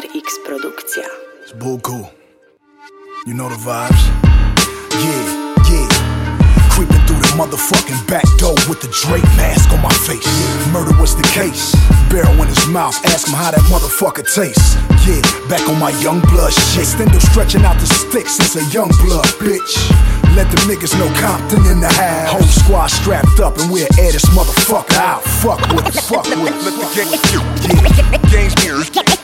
FX Produkcja. It's bull cool. You know the vibes. Yeah. Creeping through the motherfucking back door with the Drake mask on my face. Murder was the case. Barrel in his mouth, ask him how that motherfucker tastes. Yeah, back on my young blood shit. Stendo stretching out the sticks since a young blood, bitch. Let them niggas know Compton in the house. Whole squad strapped up and we'll air this motherfucker out. Fuck with it, fuck with it. Let the games begin.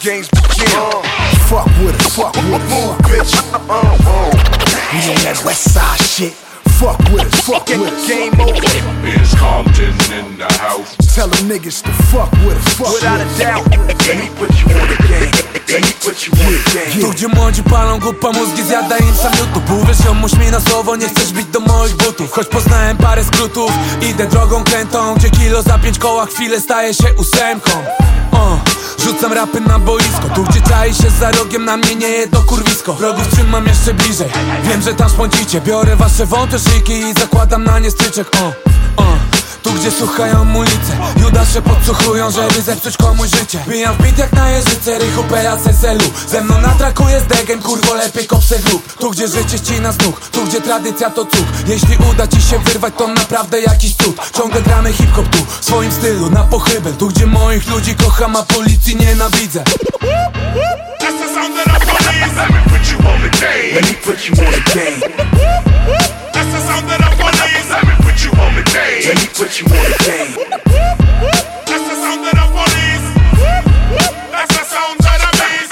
Fuck with it, fuck with it, bitch. We on that west side shit. Fuck with it, fuck with it. Game over. Is Compton in the house? Tell them niggas to fuck with it, fuck without with a it. doubt. Let me put you on the game. Let me put you on the game. Tu gdzie młodzi palą głupa mózgi, zjada im sam YouTube. Uwierz ją, mi na słowo, nie chcesz bić do moich butów. Choć poznałem parę skrótów, idę drogą krętą, gdzie kilo za 5 koła chwilę staje się 8. Rzucam rapy na boisko, tu gdzie czai się za rogiem, na mnie nie jedno kurwisko. Wrogów trzymam jeszcze bliżej, wiem, że tam szpącicie. Biorę wasze wąte szyjki i zakładam na nie stryczek. Tu gdzie słuchają ulice, Judasze podsłuchują, żeby zepsuć komuś życie. Bijam w bit jak na jeżyce, rychu PACSL-u. Ze mną na traku jest degen, kurwo lepiej kopsę grób. Tu gdzie życie ścina z nóg, tu gdzie tradycja to cud. Jeśli uda ci się wyrwać, to naprawdę jakiś cud. Ciągle gramy hip-hop tu, w swoim stylu, na pochybę. Tu gdzie moich ludzi kocham, a policji nienawidzę. That's the sound of the police. Let me put you on the game. Let me put you on the game. That's the sound of the police. Let me put you on the game. Let me put you on the game. That's the sound of the police. That's the sound of the beast.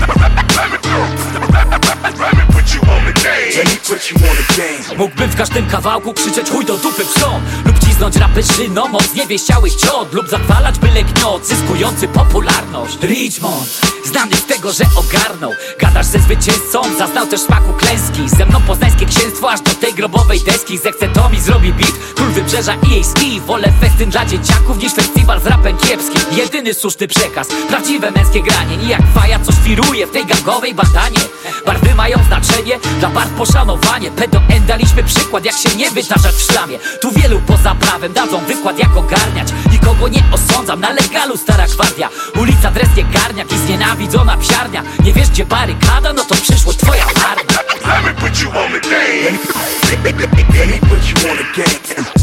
Let me put you on the game. Let me put you on the game. Mógłbym w każdym kawałku krzyczeć chuj do dupy w szon, lub cisnąć rapy szyną od zniewieściałych ciot, lub zachwalać byle gniot zyskujący popularność. Richmond, znany z tego, że ogarnął. Gadasz ze zwycięzcą, zaznał też smaku klęski. Ze mną poznańskie księstwo aż do tej grobowej deski. Zechce to mi zrobi beat, król wybrzeża i jej ski. Wolę festyn dla dzieciaków niż festiwal z rapem kiepskim. Jedyny słuszny przekaz, prawdziwe męskie granie. Nijak faja, co świruje w tej gangowej bandanie. Barwy mają znaczenie, dla barw poszanowanie. Pedo daliśmy przykład, jak się nie wytarzać w szlamie. Tu wielu poza prawem dadzą wykład, jak ogarniać. Nikogo nie osądzam, na legalu stara gwardia. Ulica Dresnie Garniak i znienawidzona psiarnia. Nie wiesz gdzie barykada, no to przyszłość twoja marna. Let me put you on the game. Let me put you on the game.